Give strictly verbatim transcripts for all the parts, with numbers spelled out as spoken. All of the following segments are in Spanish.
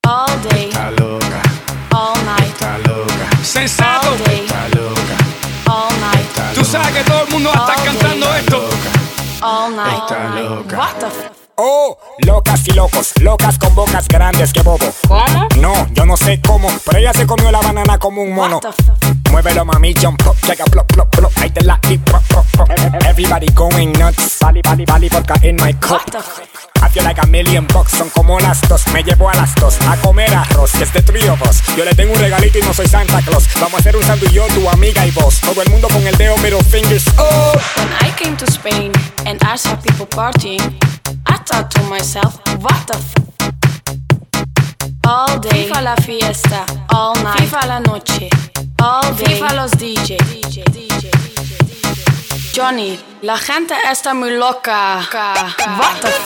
all day, está loca, all night, está loca, Sensato, all day, está loca, all night, está tú sabes que todo el mundo va a estar cantando esto. all night. Está loca. What the f? Oh, locas y locos, locas con bocas grandes que bobo. ¿Cómo? No, yo no sé cómo, pero ella se comió la banana como un mono. What the f? Muévelo mami, jump up, llega plop, plop, plop. Ahí te la y pop, pop, pop. Everybody going nuts, vali, vali, vali, vodka in my cup. What the f? I feel like a million bucks, son como las dos. Me llevo a las dos a comer arroz, que es de three of us. Yo le tengo un regalito y no soy Santa Claus. Vamos a hacer un sándwich yo, tu amiga y vos. Todo el mundo con el dedo middle fingers up. When I came to Spain and I saw people partying, I thought to myself, what the f? All day, FIFA la fiesta, all night, FIFA la noche, all day, FIFA los D J, DJ, DJ, DJ. Johnny, la gente está muy loca. What the f?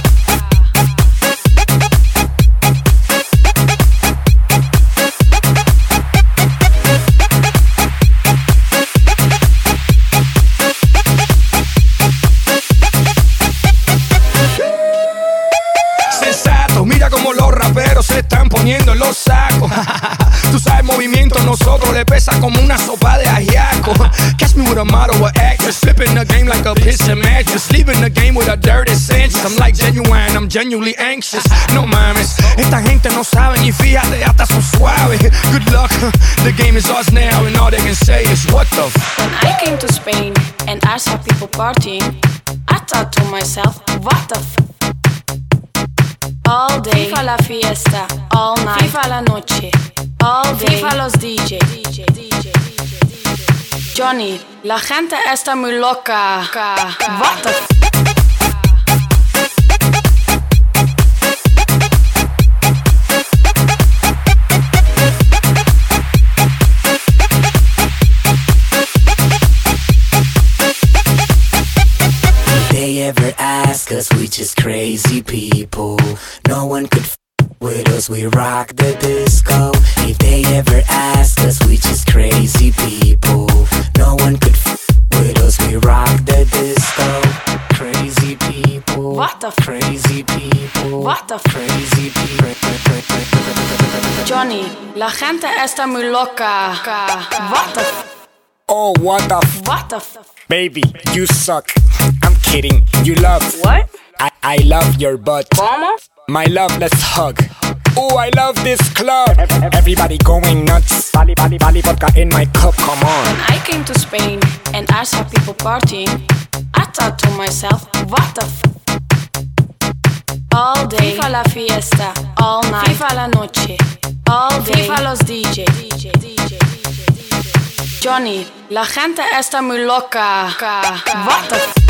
Sensato, mira como los raperos se están poniendo en los sacos. Tú sabes, movimiento nosotros le pesa como una sopa de ajiaco. Catch me with a model or actress, flipping the game like a piston mattress, leaving the game with a dirty sense. I'm like genuine, I'm genuinely anxious. No mames, esta gente no sabe ni fíjate, hasta son suaves. Good luck, the game is ours now and all they can say is what the f. When I came to Spain and I saw people partying, I thought to myself, what the f? All day, FIFA la fiesta, all night, FIFA la noche, all day, FIFA los D J, DJ, DJ, DJ. Johnny, la gente está muy loca. What the f? They ever ask us, we just crazy people. No one could f with us, we rock the disco. If they ever ask us, we just crazy people. No one could f with us, we rock the disco. Crazy people. What the f? Crazy people. What the f? Crazy people. Johnny, la gente está muy loca. What the f? Oh, what the f? What the f? Baby, you suck. I'm kidding, you love. What? I, I love your butt. ¿Cómo? My love, let's hug. Oh, I love this club. Everybody going nuts. Vali, vali, vali, vodka in my cup, come on. When I came to Spain and I saw people partying, I thought to myself, what the f? All day, FIFA la fiesta, all night, FIFA la noche, all day, FIFA los D J, DJ, DJ, DJ. Johnny, la gente está muy loca. What the f?